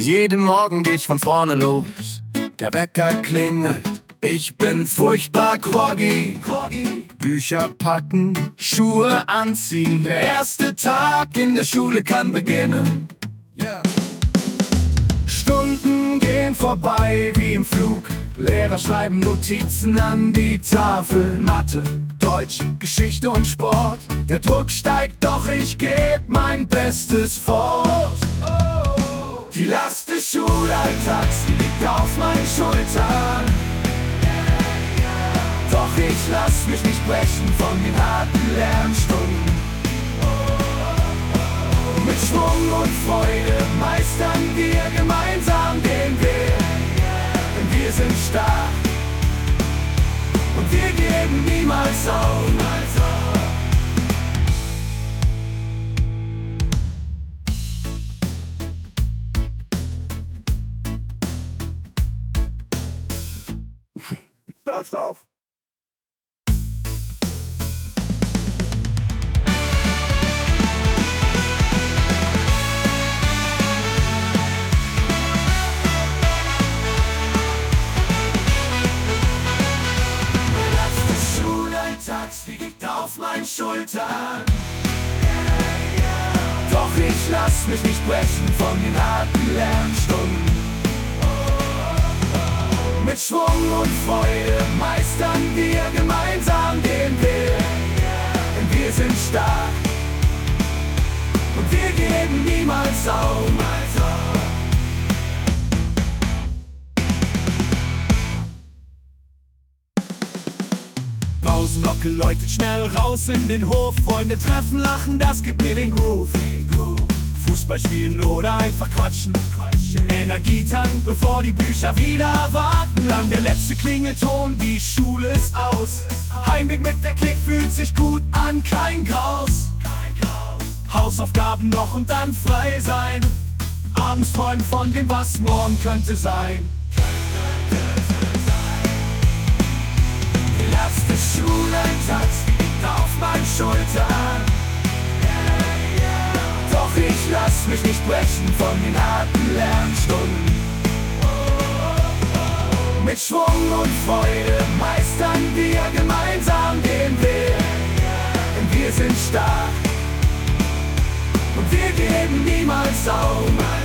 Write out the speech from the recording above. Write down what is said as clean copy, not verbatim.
Jeden Morgen geht von vorne los, der Wecker klingelt, ich bin furchtbar groggy. Bücher packen, Schuhe anziehen, der erste Tag in der Schule kann beginnen. Stunden gehen vorbei wie im Flug, Lehrer schreiben Notizen an die Tafel. Mathe, Deutsch, Geschichte und Sport, der Druck steigt, doch ich geb mein Bestes fort. Die Last des Schulalltags liegt auf meinen Schultern, doch ich lass mich nicht brechen von den harten Lernstunden. Mit Schwung und Freude meistern wir gemeinsam den Weg, denn wir sind stark und wir geben niemals auf. Pass auf! Liegt auf meinen Schultern, doch ich lass mich nicht brechen von den harten Lernstunden. Mit Schwung und Freude meistern wir gemeinsam den Weg, denn wir sind stark und wir geben niemals auf. Pausenglocke läutet schnell raus in den Hof, Freunde treffen, lachen, das gibt mir den Groove. Fußball spielen oder einfach quatschen, Energie tanken, bevor die Bücher wieder warten. Lang der letzte Klingelton, die Schule ist aus. Heimweg mit der Klick fühlt sich gut an, kein Graus. Hausaufgaben noch und dann frei sein. Abends träumen von dem, was morgen könnte sein. Die Last des Schulalltags liegt auf meinen Schultern, doch ich lass mich nicht brechen von den harten Lernstunden. Mit Schwung und Freude meistern wir gemeinsam den Weg, denn wir sind stark und wir geben niemals auf.